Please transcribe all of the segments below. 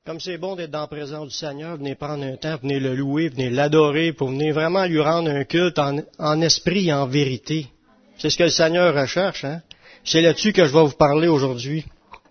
Comme c'est bon d'être dans la présence du Seigneur, venez prendre un temps, venez le louer, venez l'adorer, pour venir vraiment lui rendre un culte en esprit et en vérité. C'est ce que le Seigneur recherche, hein? C'est là-dessus que je vais vous parler aujourd'hui.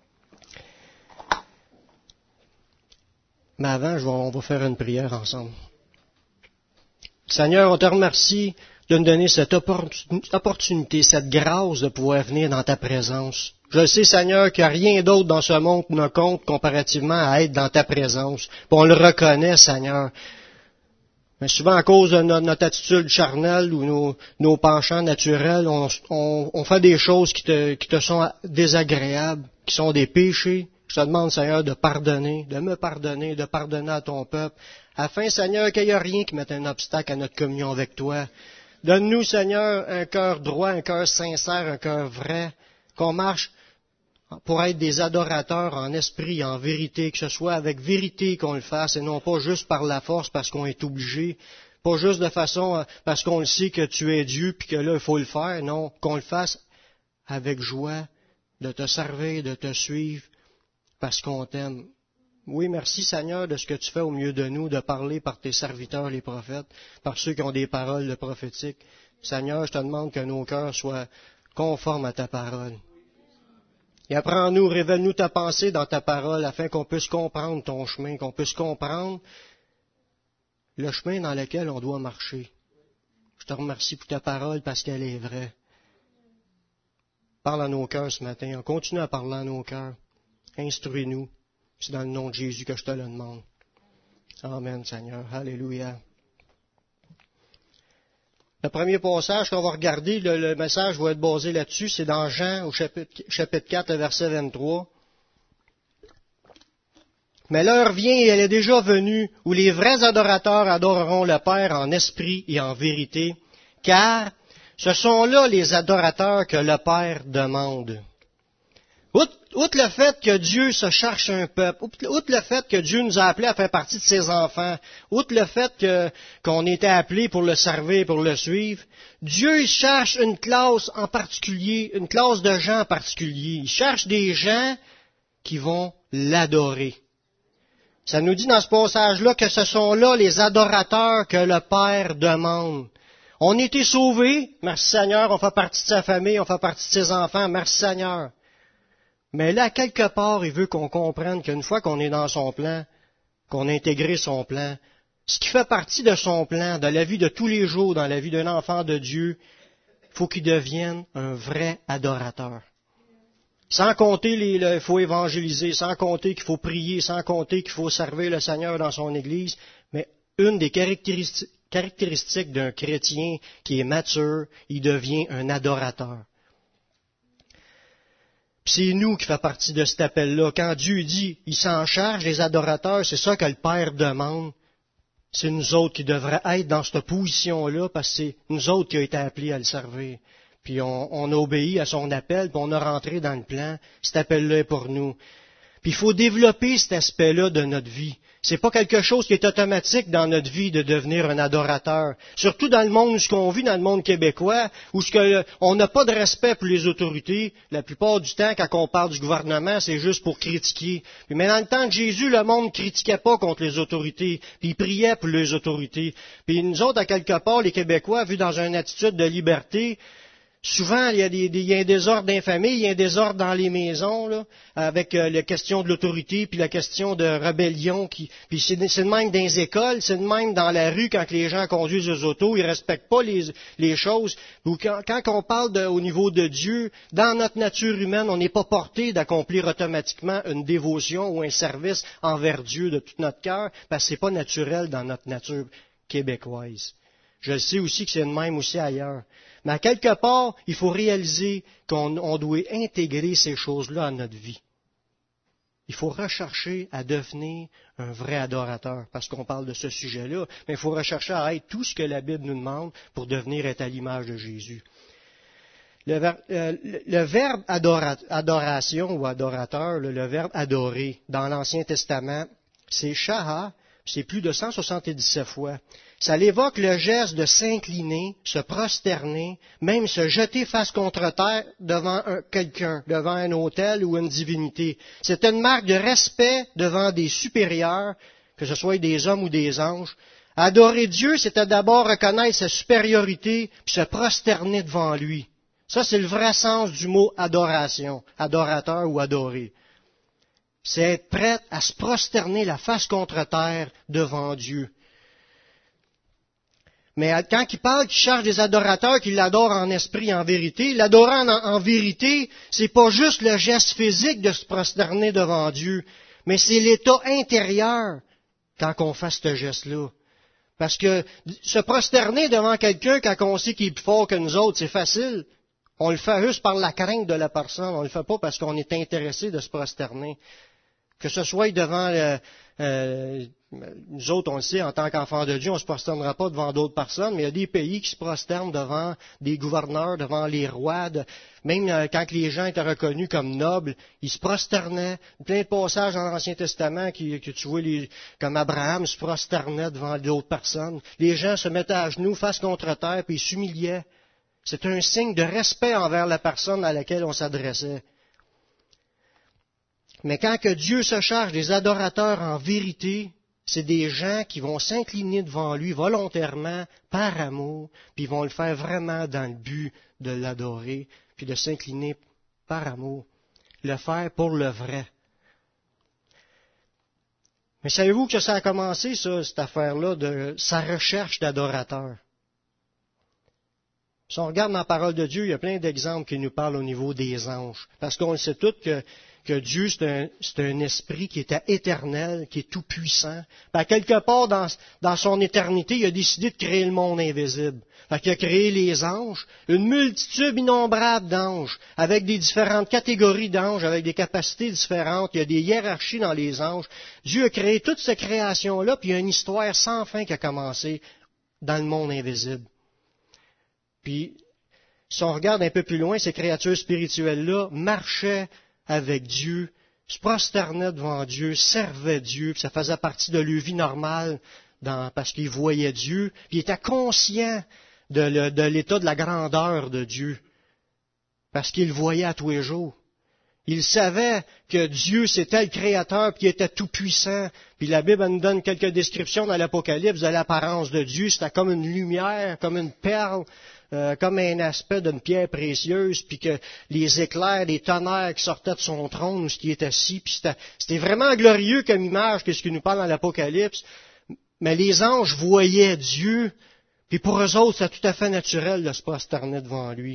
Mais avant, on va faire une prière ensemble. Seigneur, on te remercie de nous donner cette opportunité, cette grâce de pouvoir venir dans ta présence. Je sais, Seigneur, qu'il n'y a rien d'autre dans ce monde qui ne compte comparativement à être dans ta présence. Puis on le reconnaît, Seigneur. Mais souvent, à cause de notre attitude charnelle ou nos penchants naturels, on fait des choses qui te sont désagréables, qui sont des péchés. Je te demande, Seigneur, de pardonner, de me pardonner, de pardonner à ton peuple, afin, Seigneur, qu'il n'y ait rien qui mette un obstacle à notre communion avec toi. Donne-nous, Seigneur, un cœur droit, un cœur sincère, un cœur vrai, qu'on marche pour être des adorateurs en esprit, en vérité, que ce soit avec vérité qu'on le fasse, et non pas juste par la force parce qu'on est obligé, pas juste de façon parce qu'on le sait que tu es Dieu, puis que là, il faut le faire, non, qu'on le fasse avec joie, de te servir, de te suivre, parce qu'on t'aime. Oui, merci Seigneur de ce que tu fais au milieu de nous, de parler par tes serviteurs, les prophètes, par ceux qui ont des paroles de prophétiques. Seigneur, je te demande que nos cœurs soient conformes à ta parole. Et apprends-nous, révèle-nous ta pensée dans ta parole, afin qu'on puisse comprendre ton chemin, qu'on puisse comprendre le chemin dans lequel on doit marcher. Je te remercie pour ta parole parce qu'elle est vraie. Parle à nos cœurs ce matin. On continue à parler à nos cœurs. Instruis-nous. C'est dans le nom de Jésus que je te le demande. Amen, Seigneur. Alléluia. Le premier passage qu'on va regarder, le message va être basé là-dessus, c'est dans Jean, au chapitre 4, le verset 23. Mais l'heure vient et elle est déjà venue où les vrais adorateurs adoreront le Père en esprit et en vérité, car ce sont là les adorateurs que le Père demande. Outre le fait que Dieu se cherche un peuple, outre le fait que Dieu nous a appelés à faire partie de ses enfants, outre le fait qu'on était appelés pour le servir, pour le suivre, Dieu il cherche une classe en particulier, une classe de gens en particulier. Il cherche des gens qui vont l'adorer. Ça nous dit dans ce passage-là que ce sont là les adorateurs que le Père demande. On a été sauvés, merci Seigneur, on fait partie de sa famille, on fait partie de ses enfants, merci Seigneur. Mais là, quelque part, il veut qu'on comprenne qu'une fois qu'on est dans son plan, qu'on a intégré son plan, ce qui fait partie de son plan, de la vie de tous les jours, dans la vie d'un enfant de Dieu, il faut qu'il devienne un vrai adorateur. Sans compter il faut évangéliser, sans compter qu'il faut prier, sans compter qu'il faut servir le Seigneur dans son Église, mais une des caractéristiques d'un chrétien qui est mature, il devient un adorateur. C'est nous qui faisons partie de cet appel-là. Quand Dieu dit, il s'en charge des adorateurs, c'est ça que le Père demande. C'est nous autres qui devraient être dans cette position-là, parce que c'est nous autres qui avons été appelés à le servir. Puis on a obéi à son appel, puis on a rentré dans le plan. Cet appel-là est pour nous. Puis il faut développer cet aspect-là de notre vie. C'est pas quelque chose qui est automatique dans notre vie de devenir un adorateur. Surtout dans le monde où on vit, dans le monde québécois, où on n'a pas de respect pour les autorités. La plupart du temps, quand on parle du gouvernement, c'est juste pour critiquer. Mais dans le temps de Jésus, le monde ne critiquait pas contre les autorités, puis il priait pour les autorités. Puis nous autres, à quelque part, les Québécois, vus dans une attitude de liberté, souvent, il y a un désordre dans les familles, il y a un désordre dans les maisons, là, avec la question de l'autorité, puis la question de rébellion. Puis c'est de même dans les écoles, c'est de même dans la rue quand les gens conduisent les autos, ils respectent pas les choses. Ou quand on parle au niveau de Dieu, dans notre nature humaine, on n'est pas porté d'accomplir automatiquement une dévotion ou un service envers Dieu de tout notre cœur, parce que c'est pas naturel dans notre nature québécoise. Je sais aussi que c'est de même aussi ailleurs. Mais à quelque part, il faut réaliser qu'on doit intégrer ces choses-là à notre vie. Il faut rechercher à devenir un vrai adorateur, parce qu'on parle de ce sujet-là, mais il faut rechercher à être tout ce que la Bible nous demande pour devenir être à l'image de Jésus. Le verbe adoration ou adorateur, le verbe adorer, dans l'Ancien Testament, c'est shaha, c'est plus de 177 fois. Ça l'évoque le geste de s'incliner, se prosterner, même se jeter face contre terre devant quelqu'un, devant un autel ou une divinité. C'est une marque de respect devant des supérieurs, que ce soit des hommes ou des anges. Adorer Dieu, c'était d'abord reconnaître sa supériorité, puis se prosterner devant lui. Ça, c'est le vrai sens du mot adoration, adorateur ou adoré. C'est être prêt à se prosterner la face contre terre devant Dieu. Mais quand il parle qu'il cherche des adorateurs, qu'il l'adore en esprit et en vérité, l'adorer en vérité, c'est pas juste le geste physique de se prosterner devant Dieu, mais c'est l'état intérieur quand on fait ce geste-là. Parce que se prosterner devant quelqu'un quand on sait qu'il est plus fort que nous autres, c'est facile. On le fait juste par la crainte de la personne, on ne le fait pas parce qu'on est intéressé de se prosterner. Que ce soit devant nous autres, on le sait, en tant qu'enfants de Dieu, on ne se prosternera pas devant d'autres personnes, mais il y a des pays qui se prosternent devant des gouverneurs, devant les rois. Même quand les gens étaient reconnus comme nobles, ils se prosternaient. Plein de passages dans l'Ancien Testament que tu vois, comme Abraham se prosternait devant d'autres personnes. Les gens se mettaient à genoux, face contre terre, puis ils s'humiliaient. C'est un signe de respect envers la personne à laquelle on s'adressait. Mais quand que Dieu se charge des adorateurs en vérité, c'est des gens qui vont s'incliner devant lui volontairement, par amour, puis ils vont le faire vraiment dans le but de l'adorer, puis de s'incliner par amour, le faire pour le vrai. Mais savez-vous que ça a commencé, ça, cette affaire-là, de sa recherche d'adorateurs? Si on regarde dans la parole de Dieu, il y a plein d'exemples qui nous parlent au niveau des anges. Parce qu'on le sait tous que Dieu, c'est un esprit qui est éternel, qui est tout-puissant. À quelque part dans son éternité, il a décidé de créer le monde invisible. Fait qu'il a créé les anges, une multitude innombrable d'anges, avec des différentes catégories d'anges, avec des capacités différentes. Il y a des hiérarchies dans les anges. Dieu a créé toute cette création-là, puis il y a une histoire sans fin qui a commencé dans le monde invisible. Puis, si on regarde un peu plus loin, ces créatures spirituelles-là marchaient avec Dieu, se prosternaient devant Dieu, servaient Dieu, puis ça faisait partie de leur vie normale parce qu'ils voyaient Dieu, puis ils étaient conscients de l'état de la grandeur de Dieu, parce qu'ils le voyaient à tous les jours. Ils savaient que Dieu, c'était le Créateur, puis qu'il était tout-puissant. Puis la Bible nous donne quelques descriptions dans l'Apocalypse de l'apparence de Dieu. C'était comme une lumière, comme une perle, comme un aspect d'une pierre précieuse, puis que les éclairs, les tonnerres qui sortaient de son trône, où ce qui était assis, puis c'était vraiment glorieux comme image que ce qui nous parle dans l'Apocalypse. Mais les anges voyaient Dieu, puis pour eux autres, c'est tout à fait naturel de se prosterner devant lui.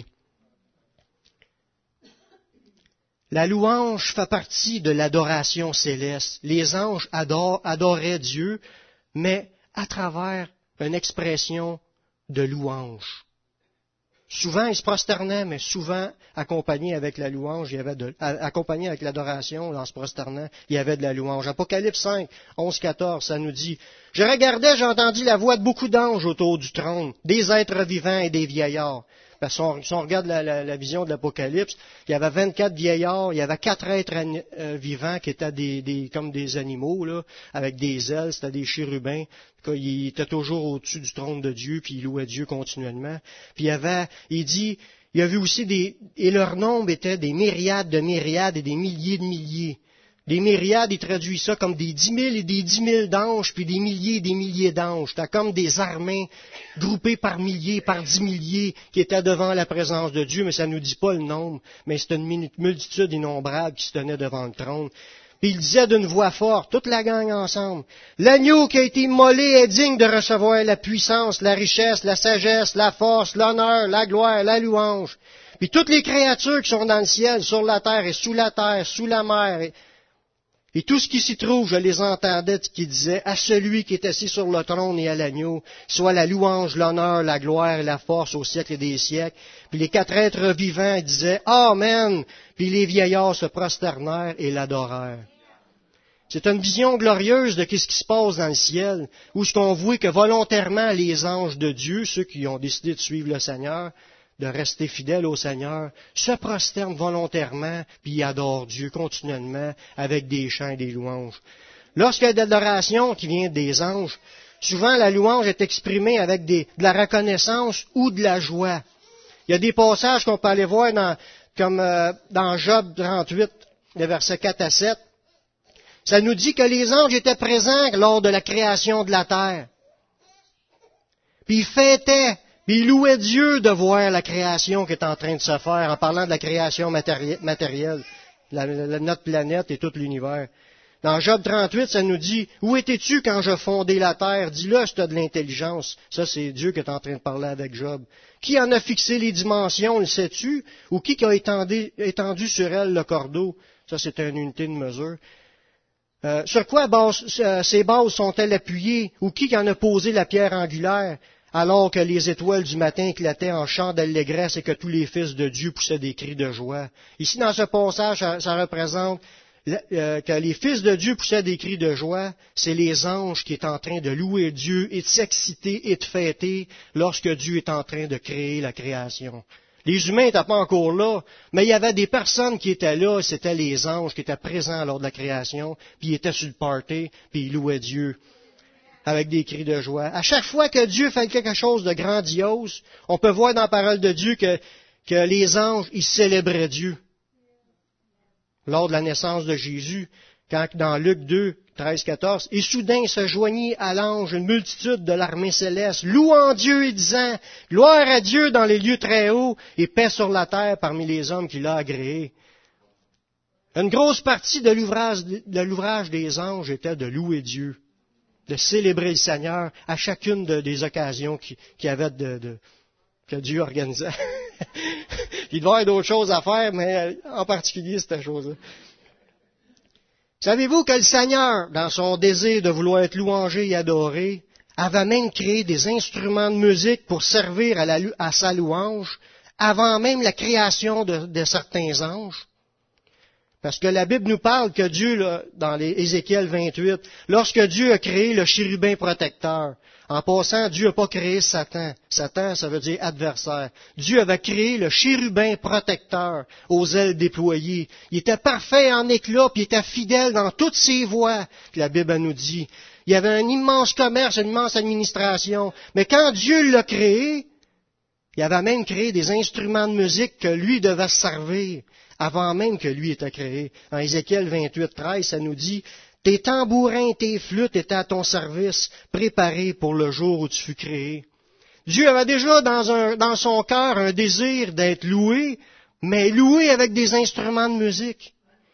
La louange fait partie de l'adoration céleste. Les anges adoraient Dieu, mais à travers une expression de louange. Souvent, ils se prosternaient, mais souvent, accompagnés avec la louange, accompagnés avec l'adoration, en se prosternant, il y avait de la louange. Apocalypse 5, 11-14, ça nous dit, « Je regardais, j'ai entendu la voix de beaucoup d'anges autour du trône, des êtres vivants et des vieillards. » Parce que si on regarde la vision de l'Apocalypse, il y avait 24 vieillards, il y avait 4 êtres vivants qui étaient comme des animaux, là, avec des ailes, c'était des chérubins. Ils étaient toujours au-dessus du trône de Dieu, puis ils louaient Dieu continuellement. Puis il y avait aussi et leur nombre était des myriades de myriades et des milliers de milliers. Les myriades, il traduit ça comme des 10 000 et des 10 000 d'anges, puis des milliers et des milliers d'anges. C'était comme des armées groupées par milliers, par 10 milliers, qui étaient devant la présence de Dieu, mais ça ne nous dit pas le nombre, mais c'est une multitude innombrable qui se tenait devant le trône. Puis il disait d'une voix forte, toute la gang ensemble, « L'agneau qui a été immolé est digne de recevoir la puissance, la richesse, la sagesse, la force, l'honneur, la gloire, la louange. » Puis toutes les créatures qui sont dans le ciel, sur la terre, sous la mer, et tout ce qui s'y trouve, je les entendais qui disaient, à celui qui est assis sur le trône et à l'agneau, soit la louange, l'honneur, la gloire et la force au siècle des siècles. Puis les 4 êtres vivants disaient, Amen. Puis les vieillards se prosternèrent et l'adorèrent. C'est une vision glorieuse de ce qui se passe dans le ciel, où ce qu'on voit que volontairement les anges de Dieu, ceux qui ont décidé de suivre le Seigneur, de rester fidèles au Seigneur, se prosternent volontairement, puis adorent Dieu continuellement avec des chants et des louanges. Lorsqu'il y a de l'adoration qui vient des anges, Souvent, la louange est exprimée avec de la reconnaissance ou de la joie. Il y a des passages qu'on peut aller voir comme dans Job 38, les versets 4 à 7. Ça nous dit que les anges étaient présents lors de la création de la terre. Puis ils fêtaient, puis ils louaient Dieu de voir la création qui est en train de se faire, en parlant de la création matérielle, notre planète et tout l'univers. Dans Job 38, ça nous dit, « Où étais-tu quand je fondais la terre? Dis-le si tu as de l'intelligence. » Ça, c'est Dieu qui est en train de parler avec Job. Qui en a fixé les dimensions, le sais-tu? Ou qui a étendu sur elle le cordeau? Ça, c'est une unité de mesure. Sur quoi ces bases sont-elles appuyées? Ou qui en a posé la pierre angulaire? Alors que les étoiles du matin éclataient en chants d'allégresse et que tous les fils de Dieu poussaient des cris de joie. Ici, dans ce passage, ça représente que les fils de Dieu poussaient des cris de joie, c'est les anges qui sont en train de louer Dieu et de s'exciter et de fêter lorsque Dieu est en train de créer la création. Les humains n'étaient pas encore là, mais il y avait des personnes qui étaient là, c'était les anges qui étaient présents lors de la création, puis ils étaient sur le party, puis ils louaient Dieu avec des cris de joie. À chaque fois que Dieu fait quelque chose de grandiose, on peut voir dans la parole de Dieu que les anges, ils célébraient Dieu. Lors de la naissance de Jésus, quand dans Luc 2, 13-14, « Et soudain se joignit à l'ange une multitude de l'armée céleste, louant Dieu et disant, « Gloire à Dieu dans les lieux très hauts, et paix sur la terre parmi les hommes qu'il a agréés. » Une grosse partie de l'ouvrage des anges était de louer Dieu, de célébrer le Seigneur à chacune des occasions qu'il y avait que Dieu organisait. Il devait y avoir d'autres choses à faire, mais en particulier cette chose-là. Savez-vous que le Seigneur, dans son désir de vouloir être louangé et adoré, avait même créé des instruments de musique pour servir à sa louange, avant même la création de certains anges? Parce que la Bible nous parle que Dieu, là, dans Ézéchiel 28, lorsque Dieu a créé le chérubin protecteur, en passant, Dieu n'a pas créé Satan. Satan, ça veut dire adversaire. Dieu avait créé le chérubin protecteur aux ailes déployées. Il était parfait en éclat, puis il était fidèle dans toutes ses voies, que la Bible nous dit. Il y avait un immense commerce, une immense administration. Mais quand Dieu l'a créé, il avait même créé des instruments de musique que lui devait se servir, avant même que lui était créé. En Ézéchiel 28, 13, ça nous dit, « Tes tambourins et tes flûtes étaient à ton service, préparés pour le jour où tu fus créé. » Dieu avait déjà dans son cœur un désir d'être loué, mais loué avec des instruments de musique.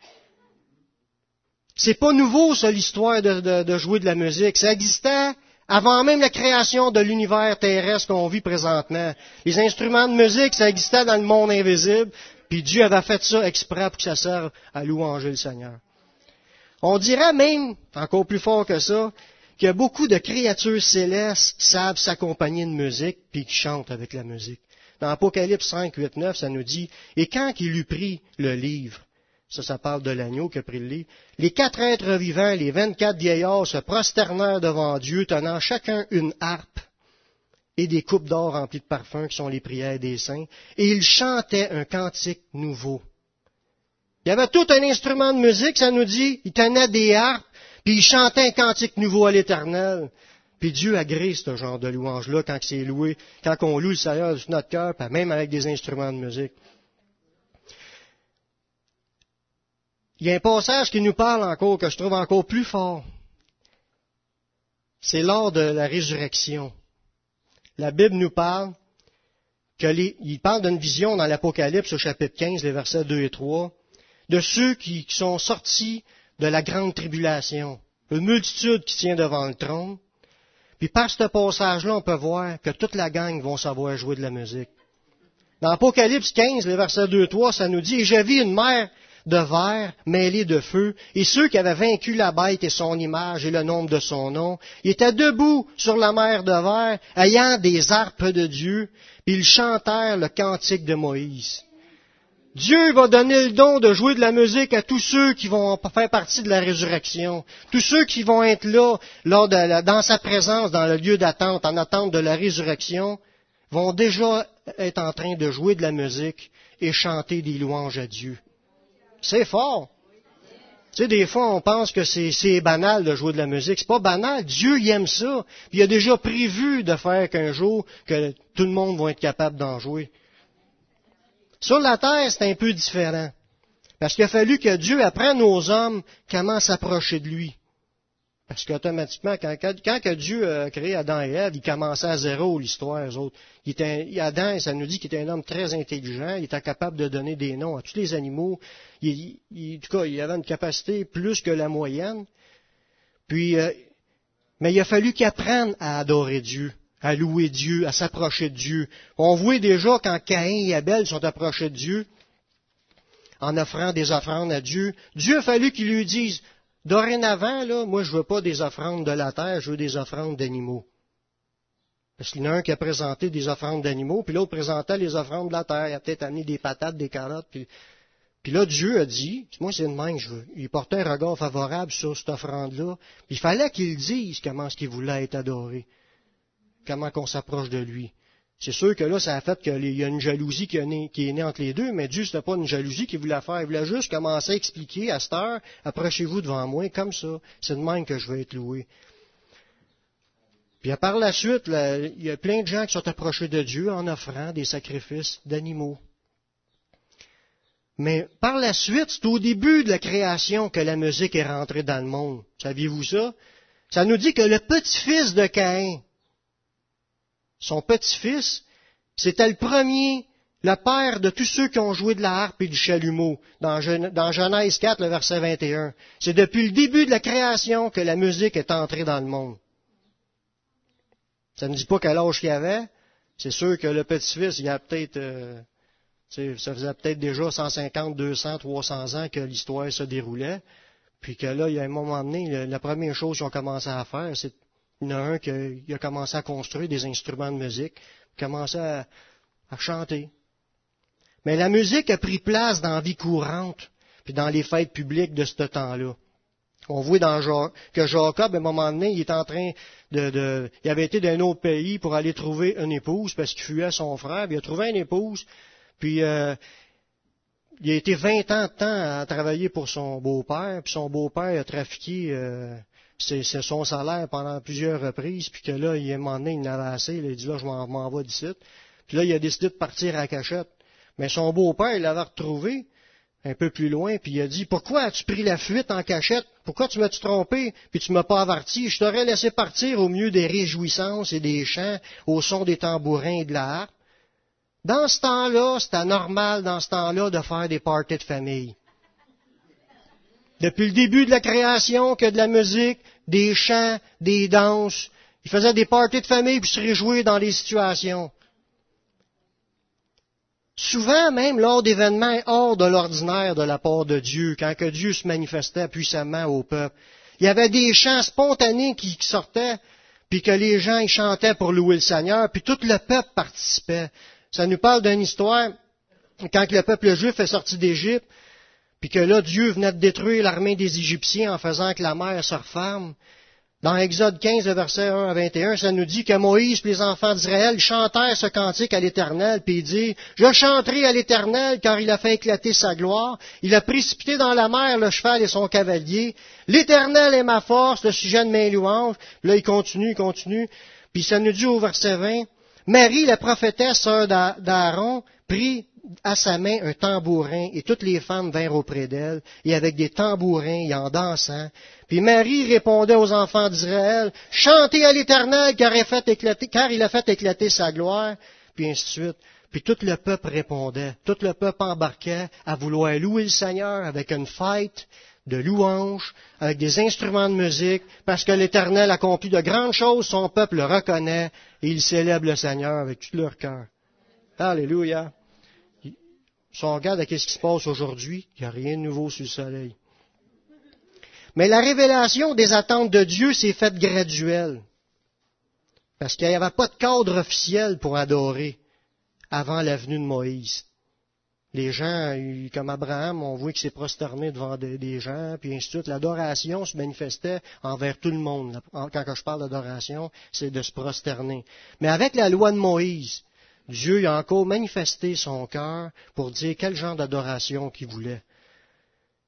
C'est pas nouveau, ça, l'histoire de jouer de la musique. Ça existait avant même la création de l'univers terrestre qu'on vit présentement. Les instruments de musique, ça existait dans le monde invisible, puis Dieu avait fait ça exprès pour que ça serve à louanger le Seigneur. On dirait même, encore plus fort que ça, que beaucoup de créatures célestes savent s'accompagner de musique, puis qui chantent avec la musique. Dans Apocalypse 5, 8, 9, ça nous dit, « Et quand il eut pris le livre, » ça parle de l'agneau qui a pris le livre, « les 4 êtres vivants, les 24 vieillards se prosternèrent devant Dieu, tenant chacun une harpe et des coupes d'or remplies de parfums, qui sont les prières des saints, et ils chantaient un cantique nouveau. » Il y avait tout un instrument de musique, ça nous dit, ils tenaient des harpes, puis ils chantaient un cantique nouveau à l'Éternel. Puis Dieu agrée ce genre de louange-là quand c'est loué, quand on loue le Seigneur sur notre cœur, puis même avec des instruments de musique. Il y a un passage qui nous parle encore, que je trouve encore plus fort. C'est lors de la résurrection. La Bible nous parle il parle d'une vision dans l'Apocalypse au chapitre 15, les versets 2 et 3, de ceux qui sont sortis de la grande tribulation, une multitude qui tient devant le trône. Puis par ce passage-là, on peut voir que toute la gang vont savoir jouer de la musique. Dans Apocalypse 15, les versets 2 et 3, ça nous dit, « Et je vis une mer de verre mêlée de feu, et ceux qui avaient vaincu la bête et son image et le nombre de son nom, ils étaient debout sur la mer de verre, ayant des harpes de Dieu, puis ils chantèrent le cantique de Moïse. » Dieu va donner le don de jouer de la musique à tous ceux qui vont faire partie de la résurrection, tous ceux qui vont être là dans sa présence, dans le lieu d'attente, en attente de la résurrection, vont déjà être en train de jouer de la musique et chanter des louanges à Dieu. C'est fort. Tu sais, des fois, on pense que c'est banal de jouer de la musique. C'est pas banal. Dieu, il aime ça. Puis il a déjà prévu de faire qu'un jour, que tout le monde va être capable d'en jouer. Sur la terre, c'est un peu différent. Parce qu'il a fallu que Dieu apprenne aux hommes comment s'approcher de lui. Parce qu'automatiquement, quand que Dieu a créé Adam et Ève, il commençait à zéro l'histoire, eux autres. Adam, ça nous dit qu'il était un homme très intelligent, il était capable de donner des noms à tous les animaux. En tout cas, il avait une capacité plus que la moyenne. Puis, mais il a fallu qu'il apprenne à adorer Dieu, à louer Dieu, à s'approcher de Dieu. On voit déjà quand Caïn et Abel sont approchés de Dieu, en offrant des offrandes à Dieu, Dieu a fallu qu'il lui dise, dorénavant, là, moi, je veux pas des offrandes de la terre, je veux des offrandes d'animaux. Parce qu'il y en a un qui a présenté des offrandes d'animaux, puis l'autre présentait les offrandes de la terre. Il a peut-être amené des patates, des carottes. Puis là, Dieu a dit, moi, c'est de même, il portait un regard favorable sur cette offrande-là. Puis il fallait qu'il dise comment est-ce qu'il voulait être adoré. Comment qu'on s'approche de lui. C'est sûr que là, ça a fait qu'il y a une jalousie qui est née entre les deux, mais Dieu, c'était pas une jalousie qu'il voulait faire. Il voulait juste commencer à expliquer à cette heure, approchez-vous devant moi, comme ça. C'est de même que je vais être loué. Puis par la suite, il y a plein de gens qui sont approchés de Dieu en offrant des sacrifices d'animaux. Mais par la suite, c'est au début de la création que la musique est rentrée dans le monde. Saviez-vous ça? Ça nous dit que le petit-fils de Caïn, son petit-fils, c'était le premier, le père de tous ceux qui ont joué de la harpe et du chalumeau, dans Genèse 4, le verset 21. C'est depuis le début de la création que la musique est entrée dans le monde. Ça ne dit pas quel âge qu'il avait. C'est sûr que le petit-fils, il y a peut-être, ça faisait peut-être déjà 150, 200, 300 ans que l'histoire se déroulait. Puis que là, il y a un moment donné, la première chose qu'ils ont commencé à faire, c'est il y en a un qui a commencé à construire des instruments de musique, commencé à chanter. Mais la musique a pris place dans la vie courante, puis dans les fêtes publiques de ce temps-là. On voit que Jacob, à un moment donné, il est en train il avait été d'un autre pays pour aller trouver une épouse, parce qu'il fuyait son frère, puis il a trouvé une épouse, puis il a été 20 ans de temps à travailler pour son beau-père, puis son beau-père a trafiqué c'est son salaire pendant plusieurs reprises, puis que là, il a un moment donné, il en avait assez, il a dit là, je m'en vais d'ici. Puis là, il a décidé de partir à la cachette. Mais son beau-père, il l'avait retrouvé un peu plus loin, puis il a dit, pourquoi as-tu pris la fuite en cachette? Pourquoi tu m'as-tu trompé, puis tu m'as pas averti? Je t'aurais laissé partir au milieu des réjouissances et des chants, au son des tambourins et de la harpe. Dans ce temps-là, c'était normal, dans ce temps-là, de faire des parties de famille. Depuis le début de la création, que de la musique, des chants, des danses. Ils faisaient des parties de famille puis se réjouir dans les situations. Souvent, même lors d'événements hors de l'ordinaire de la part de Dieu, quand que Dieu se manifestait puissamment au peuple, il y avait des chants spontanés qui sortaient, puis que les gens ils chantaient pour louer le Seigneur, puis tout le peuple participait. Ça nous parle d'une histoire, quand le peuple juif est sorti d'Égypte, puis que là, Dieu venait de détruire l'armée des Égyptiens en faisant que la mer se referme. Dans Exode 15, versets 1 à 21, ça nous dit que Moïse et les enfants d'Israël chantèrent ce cantique à l'Éternel, puis il dit, « Je chanterai à l'Éternel, car il a fait éclater sa gloire. Il a précipité dans la mer le cheval et son cavalier. L'Éternel est ma force, le sujet de mes louanges. » Là, il continue. Puis ça nous dit au verset 20, « Marie, la prophétesse, sœur d'Aaron, prit à sa main un tambourin, et toutes les femmes vinrent auprès d'elle, et avec des tambourins et en dansant. Puis Marie répondait aux enfants d'Israël, « Chantez à l'Éternel, car il a fait éclater sa gloire. » Puis ainsi de suite. Puis tout le peuple répondait, tout le peuple embarquait à vouloir louer le Seigneur avec une fête de louanges, avec des instruments de musique, parce que l'Éternel accomplit de grandes choses, son peuple le reconnaît, et il célèbre le Seigneur avec tout leur cœur. Alléluia! Si on regarde à ce qui se passe aujourd'hui, il n'y a rien de nouveau sur le soleil. Mais la révélation des attentes de Dieu s'est faite graduelle. Parce qu'il n'y avait pas de cadre officiel pour adorer avant la venue de Moïse. Les gens, comme Abraham, on voit qu'il s'est prosterné devant des gens, puis ainsi de suite. L'adoration se manifestait envers tout le monde. Quand je parle d'adoration, c'est de se prosterner. Mais avec la loi de Moïse, Dieu a encore manifesté son cœur pour dire quel genre d'adoration qu'il voulait.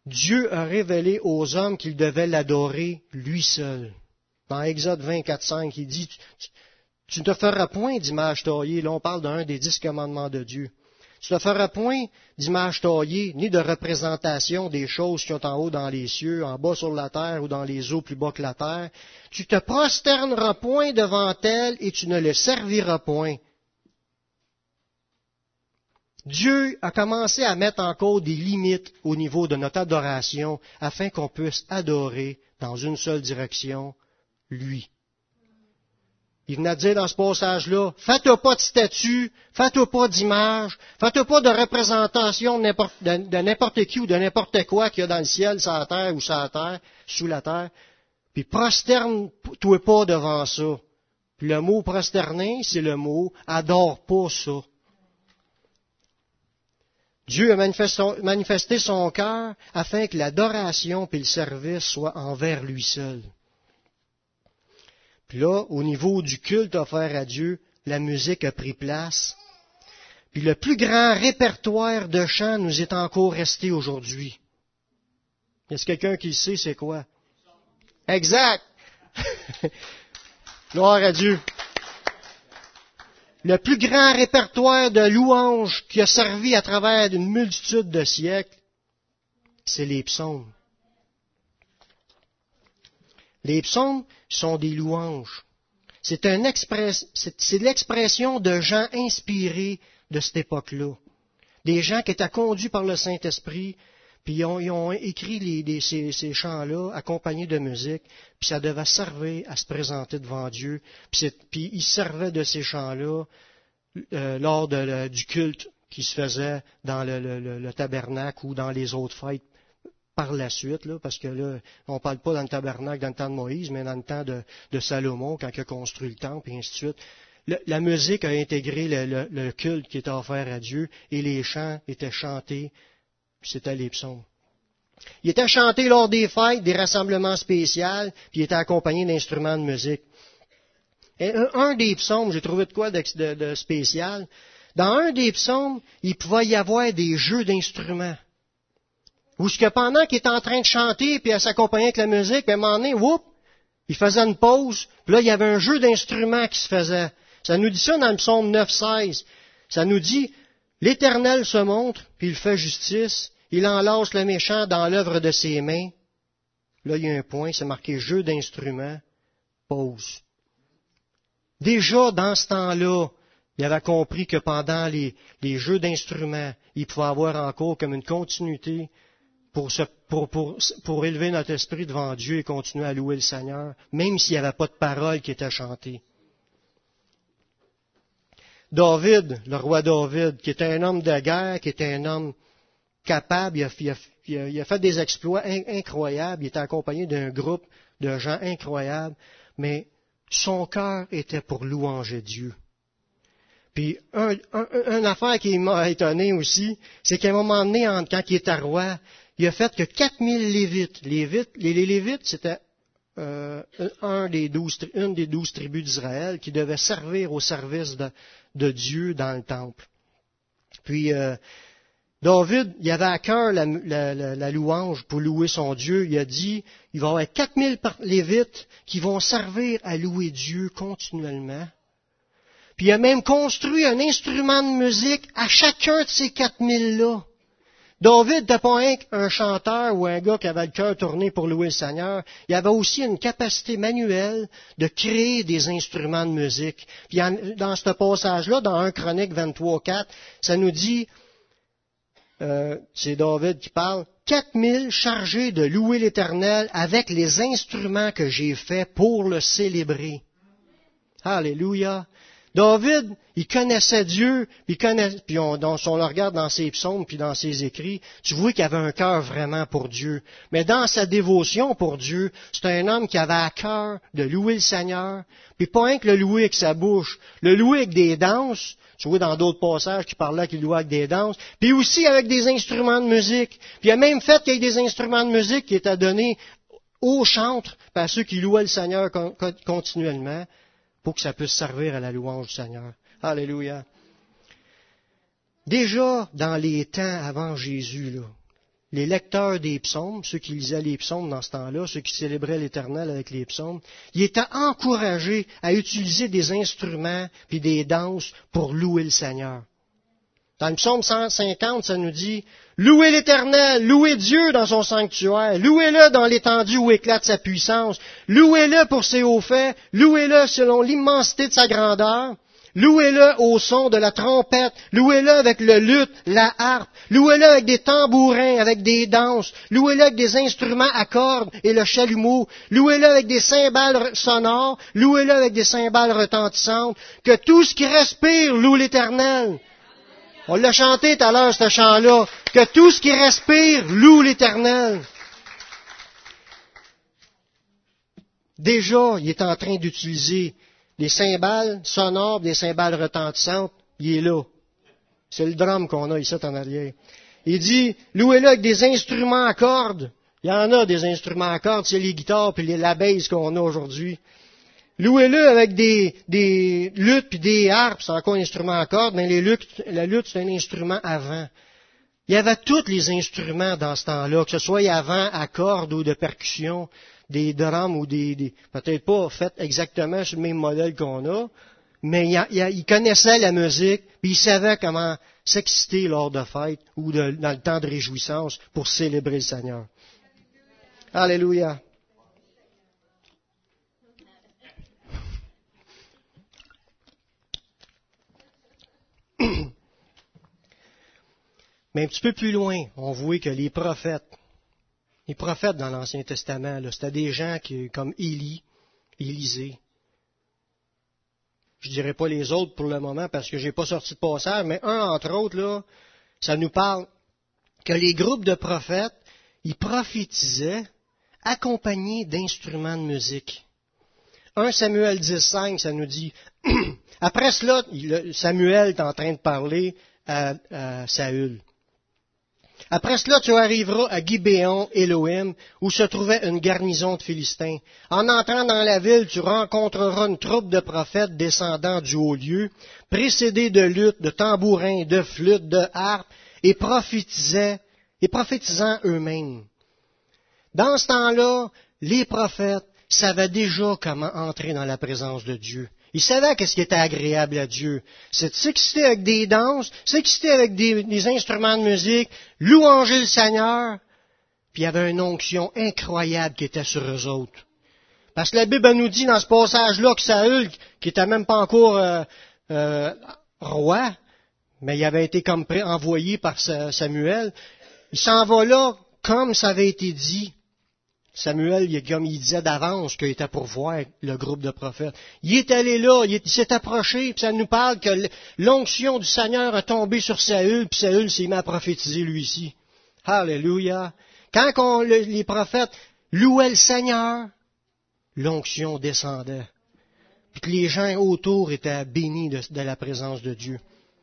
Dieu a révélé aux hommes qu'ils devaient l'adorer lui seul. Dans Exode 24:5, il dit, tu ne te feras point d'image taillée. Là, on parle d'un des 10 commandements de Dieu. Tu ne te feras point d'image taillée, ni de représentation des choses qui sont en haut dans les cieux, en bas sur la terre ou dans les eaux plus bas que la terre. Tu te prosterneras point devant elles et tu ne les serviras point. Dieu a commencé à mettre en cause des limites au niveau de notre adoration afin qu'on puisse adorer dans une seule direction, lui. Il venait de dire dans ce passage-là, faites-toi pas de statue, faites-toi pas d'image, faites-toi pas de représentation de n'importe qui ou de n'importe quoi qu'il y a dans le ciel, sur la terre ou sur la terre, sous la terre. Puis prosterne-toi pas devant ça. Puis le mot prosterner, c'est le mot adore pas ça. Dieu a manifesté son cœur afin que l'adoration et le service soient envers lui seul. Puis là, au niveau du culte offert à Dieu, la musique a pris place. Puis le plus grand répertoire de chants nous est encore resté aujourd'hui. Est-ce quelqu'un qui sait c'est quoi? Exact! Gloire à Dieu! Le plus grand répertoire de louanges qui a servi à travers une multitude de siècles, c'est les psaumes. Les psaumes sont des louanges. C'est l'expression de gens inspirés de cette époque-là. Des gens qui étaient conduits par le Saint-Esprit, puis ils ont écrit ces chants-là accompagnés de musique, puis ça devait servir à se présenter devant Dieu. Puis ils servaient de ces chants-là lors du culte qui se faisait dans le tabernacle ou dans les autres fêtes par la suite, là, parce que là, on ne parle pas dans le tabernacle dans le temps de Moïse, mais dans le temps de Salomon, quand il a construit le temple, et ainsi de suite. La musique a intégré le culte qui était offert à Dieu, et les chants étaient chantés, c'était les psaumes. Ils étaient chantés lors des fêtes, des rassemblements spéciaux, puis ils étaient accompagnés d'instruments de musique. Et un des psaumes, j'ai trouvé de quoi de spécial, dans un des psaumes, il pouvait y avoir des jeux d'instruments. Ou ce que pendant qu'il était en train de chanter, puis à s'accompagner avec la musique, puis à un moment donné, il faisait une pause, puis là, il y avait un jeu d'instruments qui se faisait. Ça nous dit ça dans le psaume 9:16. Ça nous dit, l'Éternel se montre, puis il fait justice, il enlace le méchant dans l'œuvre de ses mains. Là, il y a un point, c'est marqué jeu d'instruments, pause. Déjà, dans ce temps-là, il avait compris que pendant les jeux d'instruments, il pouvait avoir encore comme une continuité pour élever notre esprit devant Dieu et continuer à louer le Seigneur, même s'il n'y avait pas de paroles qui étaient chantées. David, le roi David, qui était un homme de guerre, qui était un homme capable, il a fait des exploits incroyables, il était accompagné d'un groupe de gens incroyables, mais son cœur était pour louanger Dieu. Puis, une affaire qui m'a étonné aussi, c'est qu'à un moment donné, quand il était roi, il a fait que 4000 Lévites. Les Lévites, c'était une des 12 tribus d'Israël qui devaient servir au service de Dieu dans le temple. Puis, David, il avait à cœur la louange pour louer son Dieu. Il a dit, il va y avoir 4000 Lévites qui vont servir à louer Dieu continuellement. Puis il a même construit un instrument de musique à chacun de ces 4000-là. David n'était pas un chanteur ou un gars qui avait le cœur tourné pour louer le Seigneur. Il avait aussi une capacité manuelle de créer des instruments de musique. Puis dans ce passage-là, dans 1 Chronique 23:4, ça nous dit, c'est David qui parle, 4000 chargés de louer l'Éternel avec les instruments que j'ai faits pour le célébrer. Alléluia! David, il connaissait Dieu, puis on le regarde dans ses psaumes puis dans ses écrits, tu vois qu'il avait un cœur vraiment pour Dieu. Mais dans sa dévotion pour Dieu, c'est un homme qui avait à cœur de louer le Seigneur, puis pas rien que le louer avec sa bouche, le louer avec des danses. Tu vois dans d'autres passages qui parlaient qu'il louait avec des danses, puis aussi avec des instruments de musique. Puis il a même fait qu'il y ait des instruments de musique qui étaient donnés aux chantres, par ceux qui louaient le Seigneur continuellement, pour que ça puisse servir à la louange du Seigneur. Alléluia. Déjà, dans les temps avant Jésus, là, les lecteurs des psaumes, ceux qui lisaient les psaumes dans ce temps-là, ceux qui célébraient l'Éternel avec les psaumes, ils étaient encouragés à utiliser des instruments puis des danses pour louer le Seigneur. Dans le psaume 150, ça nous dit « Louez l'Éternel, louez Dieu dans son sanctuaire, louez-le dans l'étendue où éclate sa puissance, louez-le pour ses hauts faits, louez-le selon l'immensité de sa grandeur. » Louez-le au son de la trompette, louez-le avec le luth, la harpe, louez-le avec des tambourins, avec des danses, louez-le avec des instruments à cordes et le chalumeau, louez-le avec des cymbales sonores, louez-le avec des cymbales retentissantes, que tout ce qui respire loue l'Éternel. On l'a chanté tout à l'heure, ce chant-là, que tout ce qui respire loue l'Éternel. Déjà, il est en train d'utiliser des cymbales sonores, des cymbales retentissantes, il est là. C'est le drum qu'on a ici en arrière. Il dit, louez-le avec des instruments à cordes. Il y en a des instruments à cordes, c'est les guitares puis la bass qu'on a aujourd'hui. Louez-le avec des luths puis des harpes, c'est encore un instrument à cordes, mais la luth, c'est un instrument à vent. Il y avait tous les instruments dans ce temps-là, que ce soit à vent, à cordes ou de percussion, des drums ou peut-être pas fait exactement sur le même modèle qu'on a, mais il connaissait la musique, puis il savait comment s'exciter lors de fêtes ou dans le temps de réjouissance pour célébrer le Seigneur. Alléluia. Mais un petit peu plus loin, on voit que les prophètes dans l'Ancien Testament, là, c'était des gens comme Élisée. Je dirais pas les autres pour le moment parce que j'ai pas sorti de passage, mais un entre autres, là, ça nous parle que les groupes de prophètes, ils prophétisaient accompagnés d'instruments de musique. 1 Samuel 10,5, ça nous dit, après cela, Samuel est en train de parler à Saül. Après cela, tu arriveras à Gibéon, Élohim, où se trouvait une garnison de Philistins. En entrant dans la ville, tu rencontreras une troupe de prophètes descendant du haut lieu, précédés de luth, de tambourins, de flûtes, de harpes, et prophétisant eux-mêmes. Dans ce temps-là, les prophètes savaient déjà comment entrer dans la présence de Dieu. Ils savaient qu'est-ce qui était agréable à Dieu. C'est de s'exciter avec des danses, s'exciter avec des instruments de musique, louanger le Seigneur. Puis il y avait une onction incroyable qui était sur eux autres. Parce que la Bible nous dit dans ce passage-là que Saül, qui était même pas encore roi, mais il avait été comme envoyé par Samuel, il s'en va là comme ça avait été dit. Samuel, comme il disait d'avance qu'il était pour voir le groupe de prophètes. Il est allé là, il s'est approché, puis ça nous parle que l'onction du Seigneur a tombé sur Saül, puis Saül s'est mis à prophétiser lui ici. Alléluia. Quand les prophètes louaient le Seigneur, l'onction descendait. Puis que les gens autour étaient bénis de la présence de Dieu.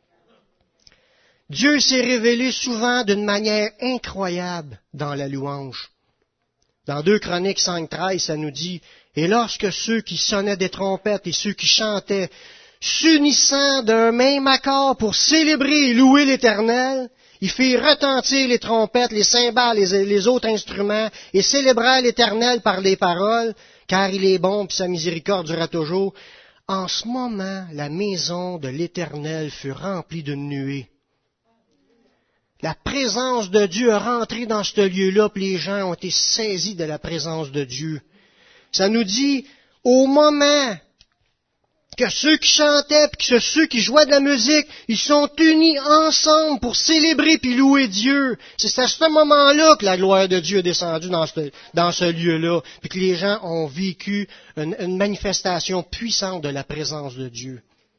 Dieu s'est révélé souvent d'une manière incroyable dans la louange. Dans 2 Chroniques 5,13, ça nous dit, « Et lorsque ceux qui sonnaient des trompettes et ceux qui chantaient, s'unissant d'un même accord pour célébrer et louer l'Éternel, ils firent retentir les trompettes, les cymbales, les autres instruments, et célébrèrent l'Éternel par les paroles, car il est bon, puis sa miséricorde durera toujours. En ce moment, la maison de l'Éternel fut remplie d'une nuée. » La présence de Dieu est rentrée dans ce lieu-là, puis les gens ont été saisis de la présence de Dieu. Ça nous dit, au moment que ceux qui chantaient, puis que ceux qui jouaient de la musique, ils sont unis ensemble pour célébrer puis louer Dieu. C'est à ce moment-là que la gloire de Dieu est descendue dans ce lieu-là, puis que les gens ont vécu une manifestation puissante de la présence de Dieu.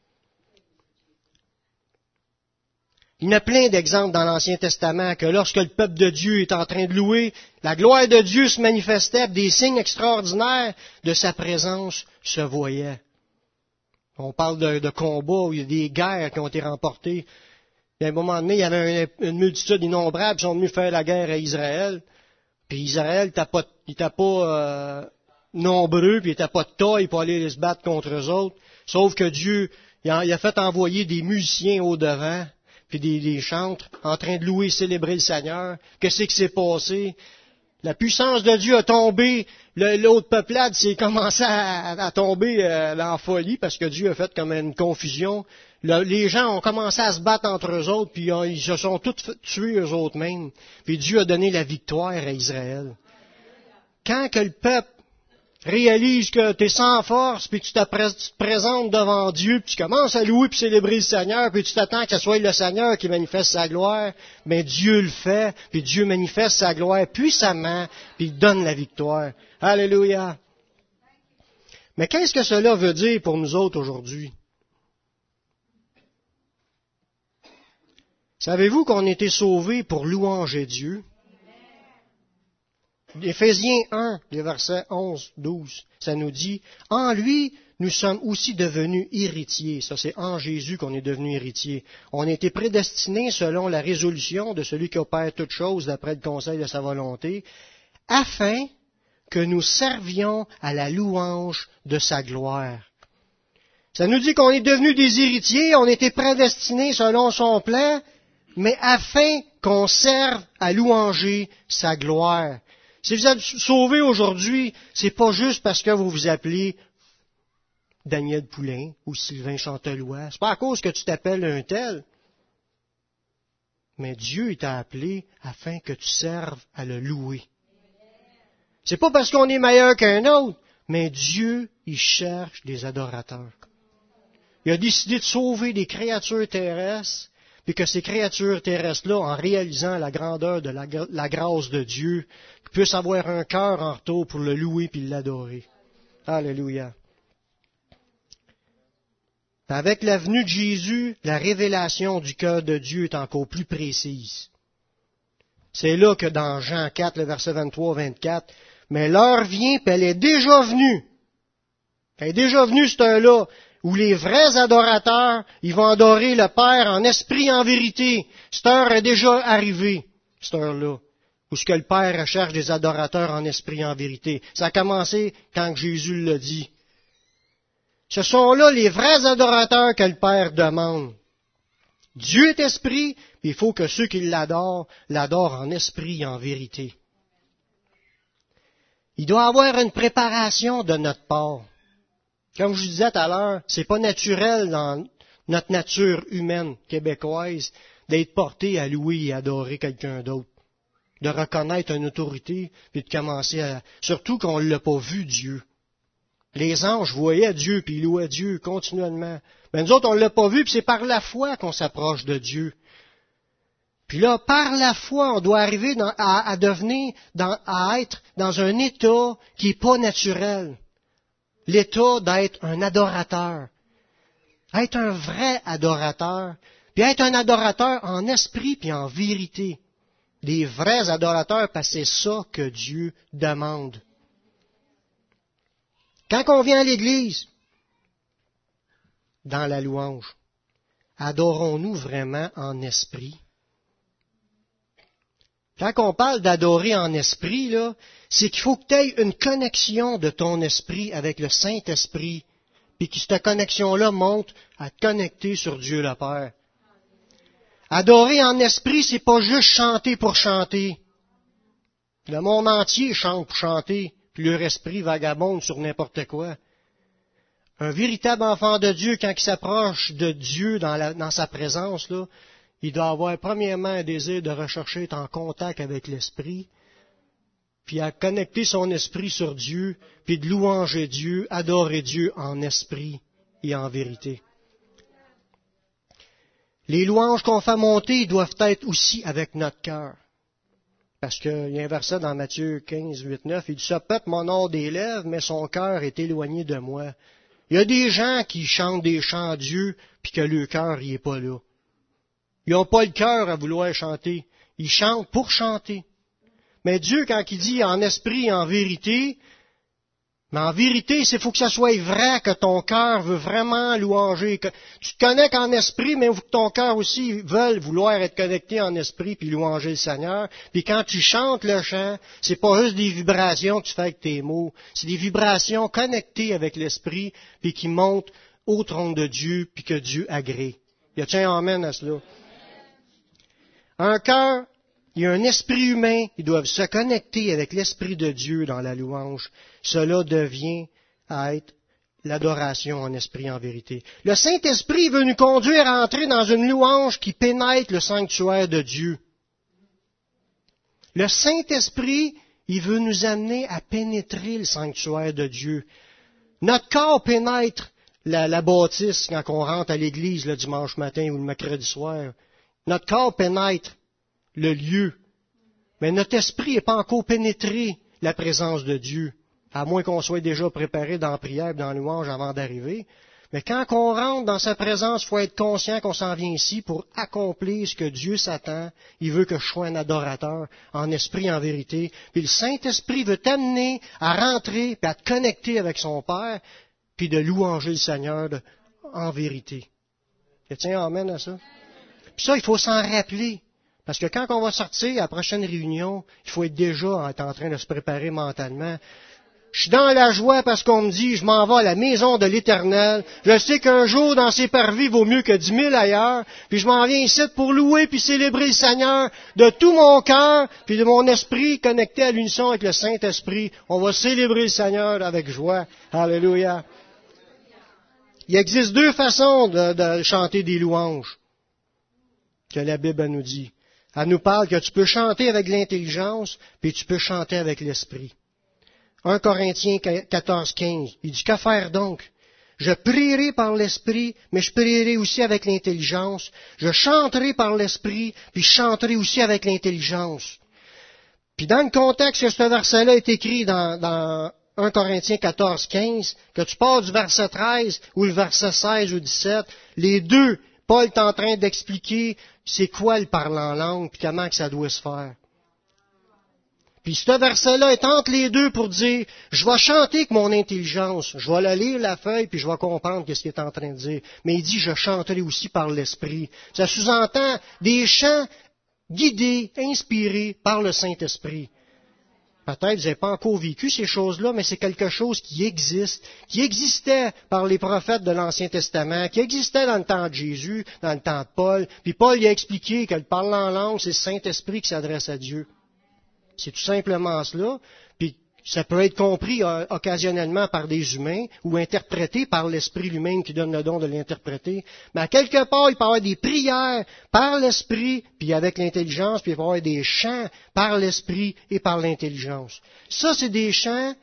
Il y en a plein d'exemples dans l'Ancien Testament que lorsque le peuple de Dieu est en train de louer, la gloire de Dieu se manifestait, des signes extraordinaires de sa présence se voyaient. On parle de combats où il y a des guerres qui ont été remportées. Et à un moment donné, il y avait une multitude innombrable qui sont venus faire la guerre à Israël. Puis Israël n'était pas nombreux, puis il n'était pas de taille pour aller se battre contre eux autres. Sauf que Dieu, il a fait envoyer des musiciens au-devant. puis des chantres, en train de louer et célébrer le Seigneur. Qu'est-ce qui s'est passé? La puissance de Dieu a tombé. L'autre peuplade s'est commencé à tomber en folie parce que Dieu a fait comme une confusion. Les gens ont commencé à se battre entre eux autres, puis ils se sont tous tués eux autres mêmes. Puis Dieu a donné la victoire à Israël. Quand que le peuple réalise que tu es sans force, puis que tu te présentes devant Dieu, puis tu commences à louer puis célébrer le Seigneur, puis tu t'attends que ce soit le Seigneur qui manifeste sa gloire, mais Dieu le fait, puis Dieu manifeste sa gloire puissamment, puis il donne la victoire. Alléluia! Mais qu'est-ce que cela veut dire pour nous autres aujourd'hui? Savez-vous qu'on a été sauvés pour louanger Dieu? Éphésiens 1, les versets 11, 12, ça nous dit, « En lui, nous sommes aussi devenus héritiers. » Ça, c'est en Jésus qu'on est devenus héritiers. On a été prédestinés selon la résolution de celui qui opère toutes choses d'après le conseil de sa volonté, afin que nous servions à la louange de sa gloire. Ça nous dit qu'on est devenus des héritiers, on a été prédestinés selon son plan, mais afin qu'on serve à louanger sa gloire. Si vous êtes sauvés aujourd'hui, c'est pas juste parce que vous vous appelez Daniel Poulain ou Sylvain Chantelois. C'est pas à cause que tu t'appelles un tel. Mais Dieu t'a appelé afin que tu serves à le louer. C'est pas parce qu'on est meilleur qu'un autre, mais Dieu, il cherche des adorateurs. Il a décidé de sauver des créatures terrestres, puis que ces créatures terrestres-là, en réalisant la grandeur de la grâce de Dieu, puissent avoir un cœur en retour pour le louer puis l'adorer. Alléluia. Avec la venue de Jésus, la révélation du cœur de Dieu est encore plus précise. C'est là que dans Jean 4, le verset 23-24, « Mais l'heure vient, puis elle est déjà venue. » Elle est déjà venue, cette heure-là, où les vrais adorateurs, ils vont adorer le Père en esprit et en vérité. Cette heure est déjà arrivée, cette heure-là, où ce que le Père recherche des adorateurs en esprit et en vérité. Ça a commencé quand Jésus l'a dit. Ce sont là les vrais adorateurs que le Père demande. Dieu est esprit, puis il faut que ceux qui l'adorent en esprit et en vérité. Il doit y avoir une préparation de notre part. Comme je vous disais tout à l'heure, c'est pas naturel dans notre nature humaine québécoise d'être porté à louer et adorer quelqu'un d'autre, de reconnaître une autorité, puis de commencer à... Surtout qu'on ne l'a pas vu, Dieu. Les anges voyaient Dieu, puis ils louaient Dieu continuellement. Mais nous autres, on ne l'a pas vu, puis c'est par la foi qu'on s'approche de Dieu. Puis là, par la foi, on doit arriver à être dans un état qui n'est pas naturel. L'état d'être un adorateur. Être un vrai adorateur. Puis être un adorateur en esprit puis en vérité. Des vrais adorateurs, parce que c'est ça que Dieu demande. Quand on vient à l'Église, dans la louange, adorons-nous vraiment en esprit? Quand on parle d'adorer en esprit, là, c'est qu'il faut que tu aies une connexion de ton esprit avec le Saint-Esprit, puis que cette connexion-là monte à te connecter sur Dieu le Père. Adorer en esprit, c'est pas juste chanter pour chanter. Le monde entier chante pour chanter, puis leur esprit vagabonde sur n'importe quoi. Un véritable enfant de Dieu, quand il s'approche de Dieu dans sa présence, là, il doit avoir premièrement un désir de rechercher être en contact avec l'Esprit, puis à connecter son esprit sur Dieu, puis de louanger Dieu, adorer Dieu en esprit et en vérité. Les louanges qu'on fait monter doivent être aussi avec notre cœur. Parce qu'il y a un verset dans Matthieu 15, 8, 9, il dit « Ce peuple m'honore des lèvres, mais son cœur est éloigné de moi. » Il y a des gens qui chantent des chants à Dieu, puis que le cœur n'y est pas là. Ils n'ont pas le cœur à vouloir chanter. Ils chantent pour chanter. Mais Dieu, quand il dit en esprit et en vérité, mais en vérité, il faut que ça soit vrai, que ton cœur veut vraiment louanger. Que tu te connectes en esprit, mais il faut que ton cœur aussi veuille vouloir être connecté en esprit puis louanger le Seigneur. Puis quand tu chantes le chant, c'est pas juste des vibrations que tu fais avec tes mots. C'est des vibrations connectées avec l'esprit puis qui montent au trône de Dieu puis que Dieu agrée. Y a-t-il un amen à cela? Un cœur et un esprit humain, ils doivent se connecter avec l'Esprit de Dieu dans la louange. Cela devient à être l'adoration en esprit en vérité. Le Saint-Esprit veut nous conduire à entrer dans une louange qui pénètre le sanctuaire de Dieu. Le Saint-Esprit, il veut nous amener à pénétrer le sanctuaire de Dieu. Notre corps pénètre la bâtisse quand on rentre à l'église le dimanche matin ou le mercredi soir. Notre corps pénètre le lieu. Mais notre esprit n'est pas encore pénétré la présence de Dieu, à moins qu'on soit déjà préparé dans la prière et dans la louange avant d'arriver. Mais quand on rentre dans sa présence, il faut être conscient qu'on s'en vient ici pour accomplir ce que Dieu s'attend. Il veut que je sois un adorateur en esprit, en vérité. Puis le Saint-Esprit veut t'amener à rentrer puis à te connecter avec son Père, puis de louanger le Seigneur en vérité. Et tiens, amen à ça. Puis ça, il faut s'en rappeler. Parce que quand on va sortir à la prochaine réunion, il faut être déjà en train de se préparer mentalement. Je suis dans la joie parce qu'on me dit, je m'en vais à la maison de l'Éternel. Je sais qu'un jour dans ces parvis vaut mieux que 10 000 ailleurs. Puis je m'en viens ici pour louer puis célébrer le Seigneur de tout mon cœur puis de mon esprit connecté à l'unisson avec le Saint-Esprit. On va célébrer le Seigneur avec joie. Alléluia. Il existe deux façons de chanter des louanges que la Bible nous dit. Elle nous parle que tu peux chanter avec l'intelligence, puis tu peux chanter avec l'esprit. 1 Corinthiens 14, 15, il dit, que faire donc? Je prierai par l'esprit, mais je prierai aussi avec l'intelligence. Je chanterai par l'esprit, puis je chanterai aussi avec l'intelligence. Puis dans le contexte que ce verset-là est écrit dans 1 Corinthiens 14, 15, que tu pars du verset 13 ou le verset 16 ou 17, les deux, Paul est en train d'expliquer c'est quoi le parler en langue, puis comment que ça doit se faire. Puis ce verset-là est entre les deux pour dire, je vais chanter avec mon intelligence, je vais la lire la feuille, puis je vais comprendre ce qu'il est en train de dire. Mais il dit, je chanterai aussi par l'Esprit. Ça sous-entend des chants guidés, inspirés par le Saint-Esprit. Peut-être vous n'avez pas encore vécu ces choses-là, mais c'est quelque chose qui existe, qui existait par les prophètes de l'Ancien Testament, qui existait dans le temps de Jésus, dans le temps de Paul. Puis Paul y a expliqué que le parler en langue, c'est le Saint-Esprit qui s'adresse à Dieu. C'est tout simplement cela. Puis ça peut être compris occasionnellement par des humains ou interprété par l'Esprit lui-même qui donne le don de l'interpréter. Mais à quelque part, il peut y avoir des prières par l'Esprit, puis avec l'intelligence, puis il peut y avoir des chants par l'Esprit et par l'intelligence. Ça, c'est des chants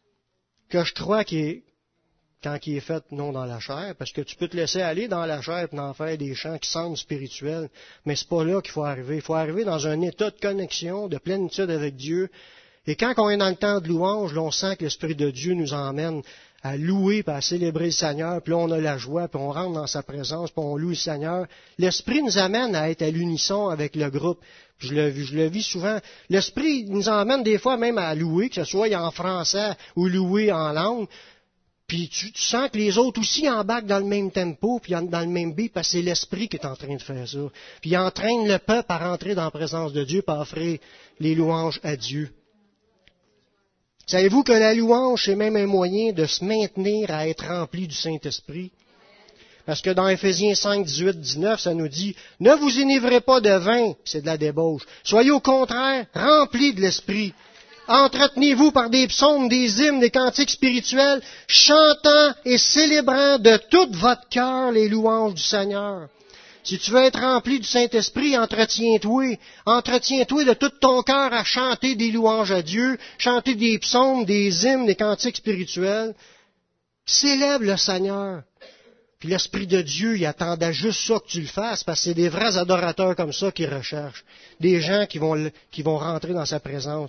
que je crois quand il est fait non dans la chair, parce que tu peux te laisser aller dans la chair et en faire des chants qui semblent spirituels, mais c'est pas là qu'il faut arriver. Il faut arriver dans un état de connexion, de plénitude avec Dieu. Et quand on est dans le temps de louange, là, on sent que l'Esprit de Dieu nous emmène à louer, puis à célébrer le Seigneur, puis là, on a la joie, puis on rentre dans sa présence, puis on loue le Seigneur. L'Esprit nous amène à être à l'unisson avec le groupe. Je le vis souvent. L'Esprit nous emmène des fois même à louer, que ce soit en français ou louer en langue. Puis tu sens que les autres aussi embarquent dans le même tempo, puis dans le même beat, parce que c'est l'Esprit qui est en train de faire ça. Puis il entraîne le peuple à rentrer dans la présence de Dieu, puis à offrir les louanges à Dieu. Savez-vous que la louange, c'est même un moyen de se maintenir à être rempli du Saint-Esprit? Parce que dans Éphésiens 5, 18, 19, ça nous dit, « Ne vous enivrez pas de vin, c'est de la débauche. Soyez au contraire remplis de l'Esprit. Entretenez-vous par des psaumes, des hymnes, des cantiques spirituels, chantant et célébrant de tout votre cœur les louanges du Seigneur. » Si tu veux être rempli du Saint-Esprit, entretiens-toi de tout ton cœur à chanter des louanges à Dieu, chanter des psaumes, des hymnes, des cantiques spirituels. Célèbre le Seigneur. Puis l'Esprit de Dieu, il attendait juste ça que tu le fasses, parce que c'est des vrais adorateurs comme ça qu'il recherche. Des gens qui vont rentrer dans sa présence.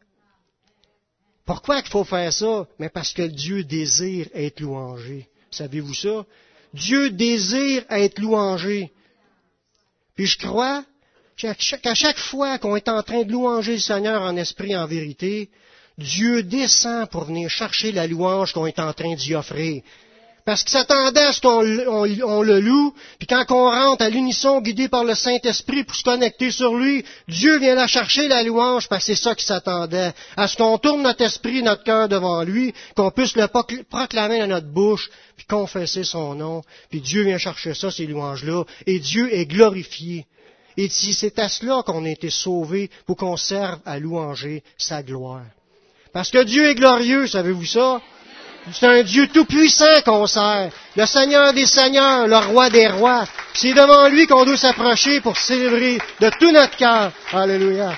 Pourquoi il faut faire ça? Mais parce que Dieu désire être louangé. Savez-vous ça? Dieu désire être louangé. Puis je crois qu'à chaque fois qu'on est en train de louanger le Seigneur en esprit et en vérité, Dieu descend pour venir chercher la louange qu'on est en train d'y offrir. Parce qu'il s'attendait à ce qu'on le loue, puis quand on rentre à l'unisson guidé par le Saint-Esprit pour se connecter sur lui, Dieu vient la chercher la louange, parce que c'est ça qu'il s'attendait. À ce qu'on tourne notre esprit, notre cœur devant lui, qu'on puisse le proclamer dans notre bouche, puis confesser son nom, puis Dieu vient chercher ça, ces louanges-là, et Dieu est glorifié. Et c'est à cela qu'on a été sauvés, pour qu'on serve à louanger sa gloire. Parce que Dieu est glorieux, savez-vous ça? C'est un Dieu tout-puissant qu'on sert, le Seigneur des Seigneurs, le Roi des Rois. C'est devant lui qu'on doit s'approcher pour célébrer de tout notre cœur. Alléluia.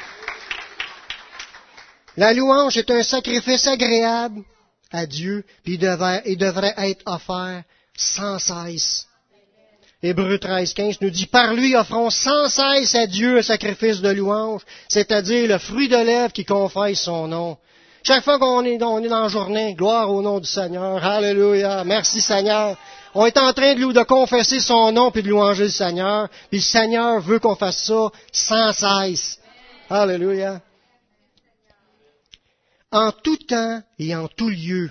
La louange est un sacrifice agréable à Dieu, puis il devrait être offert sans cesse. Hébreux 13:15 nous dit, par lui offrons sans cesse à Dieu un sacrifice de louange, c'est-à-dire le fruit de lèvres qui confesse son nom. Chaque fois qu'on est dans la journée, gloire au nom du Seigneur, alléluia, merci Seigneur. On est en train de confesser son nom puis de louanger le Seigneur, puis le Seigneur veut qu'on fasse ça sans cesse. Alléluia. En tout temps et en tout lieu.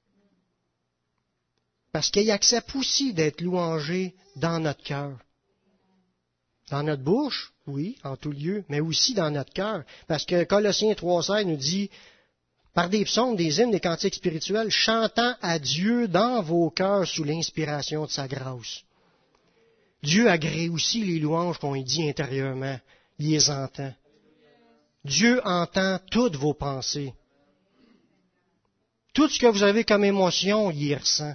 Parce qu'il accepte aussi d'être louangé dans notre cœur. Dans notre bouche, oui, en tout lieu, mais aussi dans notre cœur. Parce que Colossiens 3:16 nous dit, par des psaumes, des hymnes, des cantiques spirituels, chantant à Dieu dans vos cœurs sous l'inspiration de sa grâce. Dieu agrée aussi les louanges qu'on y dit intérieurement. Il les entend. Dieu entend toutes vos pensées. Tout ce que vous avez comme émotion, il y ressent.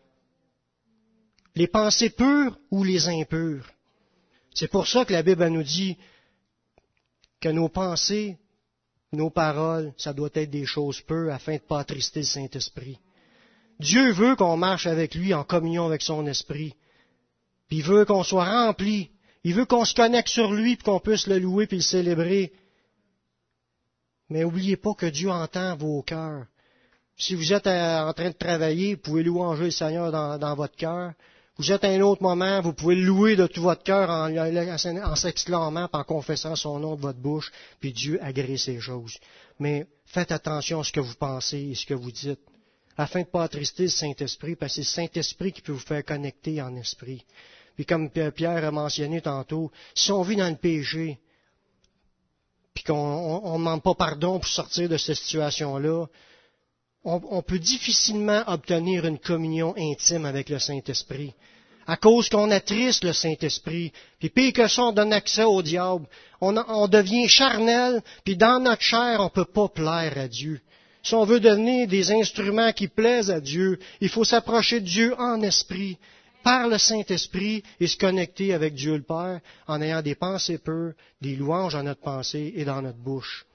Les pensées pures ou les impures. C'est pour ça que la Bible nous dit que nos pensées, nos paroles, ça doit être des choses pures afin de ne pas attrister le Saint-Esprit. Dieu veut qu'on marche avec lui en communion avec son Esprit. Puis il veut qu'on soit rempli. Il veut qu'on se connecte sur lui puis qu'on puisse le louer puis le célébrer. Mais n'oubliez pas que Dieu entend vos cœurs. Si vous êtes en train de travailler, vous pouvez louanger le Seigneur dans votre cœur. Vous êtes à un autre moment, vous pouvez le louer de tout votre cœur en s'exclamant, en confessant son nom de votre bouche, puis Dieu agrée ces choses. Mais faites attention à ce que vous pensez et ce que vous dites, afin de ne pas attrister le Saint-Esprit, parce que c'est le Saint-Esprit qui peut vous faire connecter en esprit. Puis comme Pierre a mentionné tantôt, si on vit dans le péché, puis qu'on ne demande pas pardon pour sortir de cette situation-là, on peut difficilement obtenir une communion intime avec le Saint-Esprit, à cause qu'on attriste le Saint-Esprit. Puis pire que ça, on donne accès au diable. On devient charnel, puis dans notre chair, on ne peut pas plaire à Dieu. Si on veut devenir des instruments qui plaisent à Dieu, il faut s'approcher de Dieu en esprit, par le Saint-Esprit, et se connecter avec Dieu le Père, en ayant des pensées pures, des louanges dans notre pensée et dans notre bouche.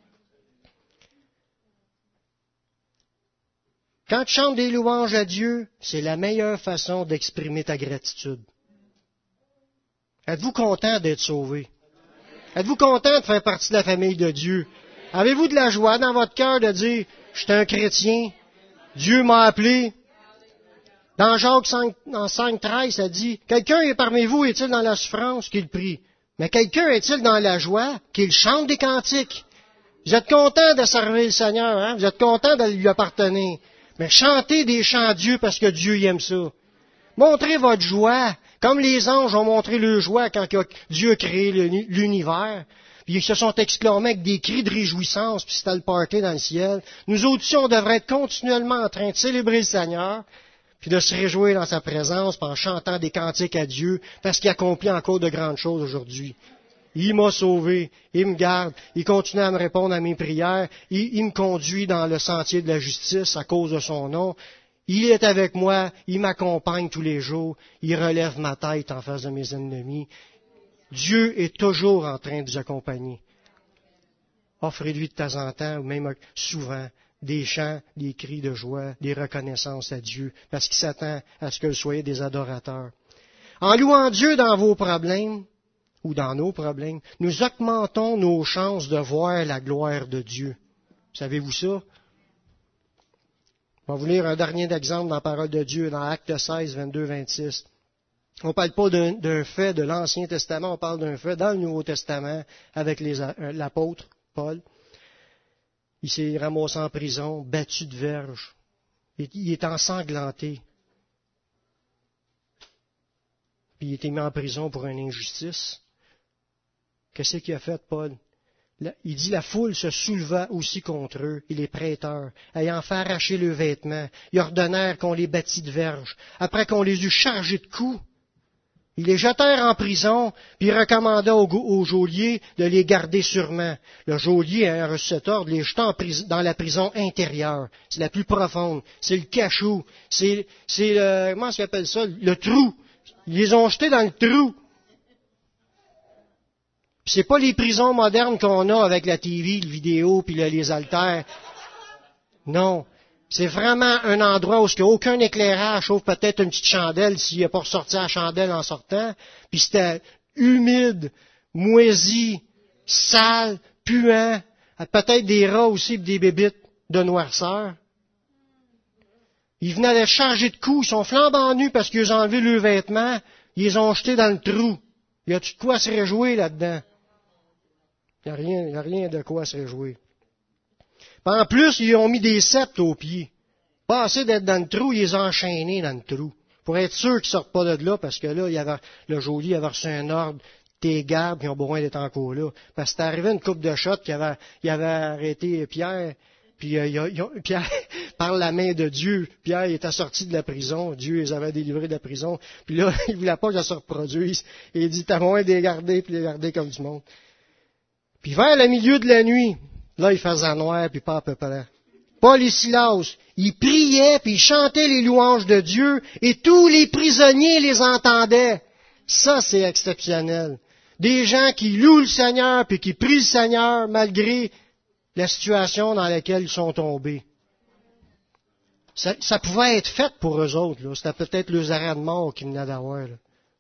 Quand tu chantes des louanges à Dieu, c'est la meilleure façon d'exprimer ta gratitude. Êtes-vous content d'être sauvé? Êtes-vous content de faire partie de la famille de Dieu? Avez-vous de la joie dans votre cœur de dire, je suis un chrétien, Dieu m'a appelé? Dans Jacques 5:13, ça dit, quelqu'un est parmi vous, est-il dans la souffrance qu'il prie? Mais quelqu'un est-il dans la joie qu'il chante des cantiques? Vous êtes content de servir le Seigneur, hein? Vous êtes content de lui appartenir. Mais chantez des chants à Dieu parce que Dieu aime ça. Montrez votre joie, comme les anges ont montré leur joie quand Dieu a créé l'univers. Puis ils se sont exclamés avec des cris de réjouissance, puis c'était le party dans le ciel. Nous aussi, on devrait être continuellement en train de célébrer le Seigneur, puis de se réjouir dans sa présence, puis en chantant des cantiques à Dieu, parce qu'il accomplit encore de grandes choses aujourd'hui. Il m'a sauvé, il me garde, il continue à me répondre à mes prières, il me conduit dans le sentier de la justice à cause de son nom. Il est avec moi, il m'accompagne tous les jours, il relève ma tête en face de mes ennemis. Dieu est toujours en train de vous accompagner. Offrez-lui de temps en temps, ou même souvent, des chants, des cris de joie, des reconnaissances à Dieu, parce qu'il s'attend à ce que vous soyez des adorateurs. En louant Dieu dans vos problèmes, ou dans nos problèmes, nous augmentons nos chances de voir la gloire de Dieu. Savez-vous ça? On va vous lire un dernier exemple dans la parole de Dieu, dans Actes 16, 22, 26. On ne parle pas d'un fait de l'Ancien Testament, on parle d'un fait dans le Nouveau Testament avec l'apôtre Paul. Il s'est ramassé en prison, battu de verge. Il est ensanglanté. Puis il a été mis en prison pour une injustice. Qu'est-ce qu'il a fait, Paul? Il dit, la foule se souleva aussi contre eux, et les prêteurs, ayant fait arracher leurs vêtements, ils ordonnèrent qu'on les bâtît de verge, après qu'on les eut chargés de coups. Ils les jetèrent en prison, puis il recommanda au geôlier de les garder sûrement. Le geôlier a reçu cet ordre, les jetant dans la prison intérieure. C'est la plus profonde. C'est le cachot. C'est le, comment ça s'appelle ça? Le trou. Ils les ont jetés dans le trou. Puis c'est pas les prisons modernes qu'on a avec la TV, le vidéo, puis les haltères. Non. C'est vraiment un endroit où il n'y a aucun éclairage, sauf peut-être une petite chandelle s'il n'a pas ressorti la chandelle en sortant. Puis c'était humide, moisi, sale, puant, peut-être des rats aussi et des bébites de noirceur. Ils venaient les charger de coups, ils sont flambant nus parce qu'ils ont enlevé leurs vêtements, ils les ont jetés dans le trou. Y a-tu de quoi se réjouir là-dedans? Y a rien de quoi se réjouir. En plus, ils ont mis des sceptres aux pieds. Pas assez d'être dans le trou, ils les ont enchaînés dans le trou. Pour être sûr qu'ils ne sortent pas de là, parce que là, le geôlier avait reçu un ordre, tes gardes, qui ont besoin d'être encore là. Parce que c'est arrivé une couple de shots qui avait arrêté Pierre, puis Pierre, par la main de Dieu, Pierre était sorti de la prison, Dieu les avait délivrés de la prison, puis là, il ne voulait pas que ça se reproduise. Et il dit, t'as moyen de les garder, puis les garder comme du monde. Puis vers le milieu de la nuit, là, il faisait noir, puis pas à peu près. Paul et Silas, ils priaient, puis ils chantaient les louanges de Dieu, et tous les prisonniers les entendaient. Ça, c'est exceptionnel. Des gens qui louent le Seigneur, puis qui prient le Seigneur, malgré la situation dans laquelle ils sont tombés. Ça pouvait être fait pour eux autres, là. C'était peut-être leurs arrêts de mort qu'ils venaient d'avoir, là.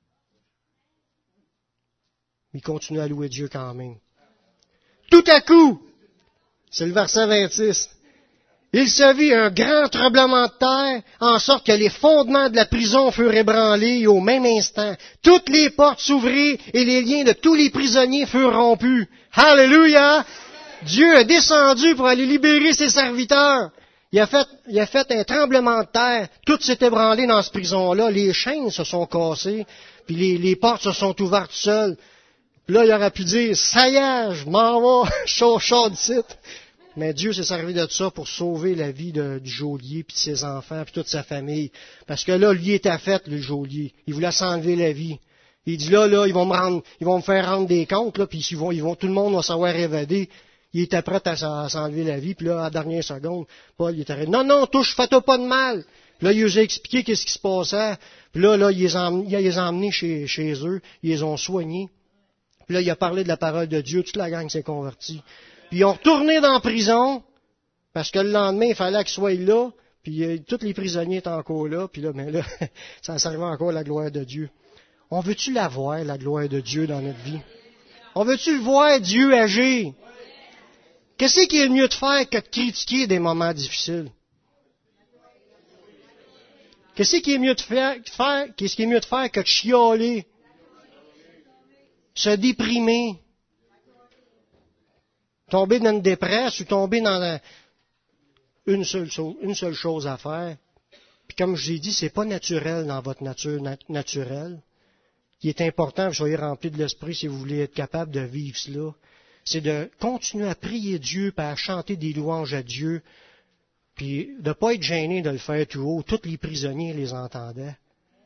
Ils continuaient à louer Dieu quand même. Tout à coup, c'est le verset 26. Il se vit un grand tremblement de terre, en sorte que les fondements de la prison furent ébranlés et au même instant, toutes les portes s'ouvrirent et les liens de tous les prisonniers furent rompus. Alléluia! Dieu est descendu pour aller libérer ses serviteurs. Il a fait un tremblement de terre, tout s'est ébranlé dans cette prison-là, les chaînes se sont cassées, puis les portes se sont ouvertes seules. Là, il aurait pu dire, ça y est, je m'en vais, chaud d'ici. Mais Dieu s'est servi de ça pour sauver la vie du geôlier, puis de ses enfants, puis toute sa famille. Parce que là, lui était fait, le geôlier. Il voulait s'enlever la vie. Il dit là, ils vont me faire rendre des comptes, là, puis tout le monde va savoir évader. Il était prêt à s'enlever la vie, puis là, à la dernière seconde, Paul, il était arrêté. Non, fais-toi pas de mal. Là, il nous a expliqué qu'est-ce qui se passait. Puis là, il les a emmenés chez eux, ils les ont soignés. Puis là, il a parlé de la parole de Dieu, toute la gang s'est convertie. Puis ils ont retourné dans la prison, parce que le lendemain, il fallait qu'ils soient là, puis tous les prisonniers étaient encore là, puis là, ça servait encore à la gloire de Dieu. On veut-tu la voir, la gloire de Dieu dans notre vie? On veut-tu le voir, Dieu agir? Qu'est-ce qui est le mieux de faire que de critiquer des moments difficiles? Qu'est-ce qui est mieux de faire que de chialer? Se déprimer? Tomber dans une dépresse ou tomber dans une seule chose à faire. Puis comme je l'ai dit, c'est pas naturel dans votre nature naturelle. Il est important que vous soyez remplis de l'Esprit si vous voulez être capable de vivre cela. C'est de continuer à prier Dieu, puis à chanter des louanges à Dieu, puis de ne pas être gêné de le faire tout haut. Tous les prisonniers les entendaient.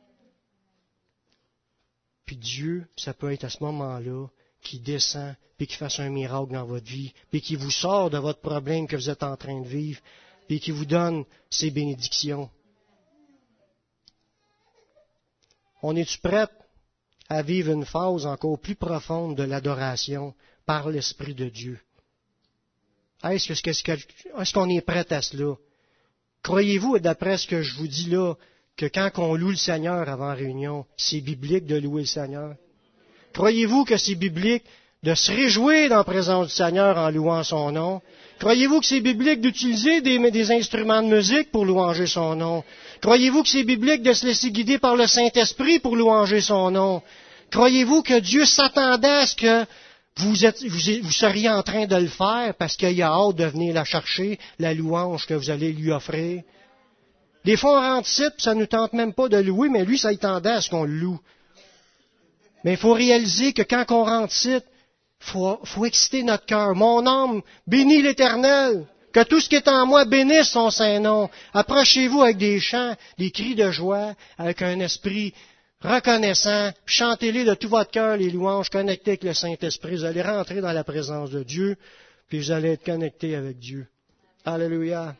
Puis Dieu, ça peut être à ce moment-là, qui descend, puis qui fasse un miracle dans votre vie, puis qui vous sort de votre problème que vous êtes en train de vivre, puis qui vous donne ses bénédictions. On est-tu prêt à vivre une phase encore plus profonde de l'adoration par l'Esprit de Dieu? Est-ce qu'on est prêt à cela? Croyez-vous, d'après ce que je vous dis là, que quand on loue le Seigneur avant la réunion, c'est biblique de louer le Seigneur? Croyez-vous que c'est biblique de se réjouir dans la présence du Seigneur en louant son nom? Croyez-vous que c'est biblique d'utiliser des instruments de musique pour louanger son nom? Croyez-vous que c'est biblique de se laisser guider par le Saint-Esprit pour louanger son nom? Croyez-vous que Dieu s'attendait à ce que vous seriez en train de le faire parce qu'il a hâte de venir la chercher, la louange que vous allez lui offrir? Des fois, on rentre ici, puis ça ne nous tente même pas de louer, mais lui, ça tendait à ce qu'on le loue. Mais il faut réaliser que quand on rentre ici, faut exciter notre cœur. Mon âme bénit l'Éternel. Que tout ce qui est en moi bénisse son Saint-Nom. Approchez-vous avec des chants, des cris de joie, avec un esprit reconnaissant, chantez-les de tout votre cœur, les louanges, connectés avec le Saint-Esprit. Vous allez rentrer dans la présence de Dieu, puis vous allez être connectés avec Dieu. Alléluia.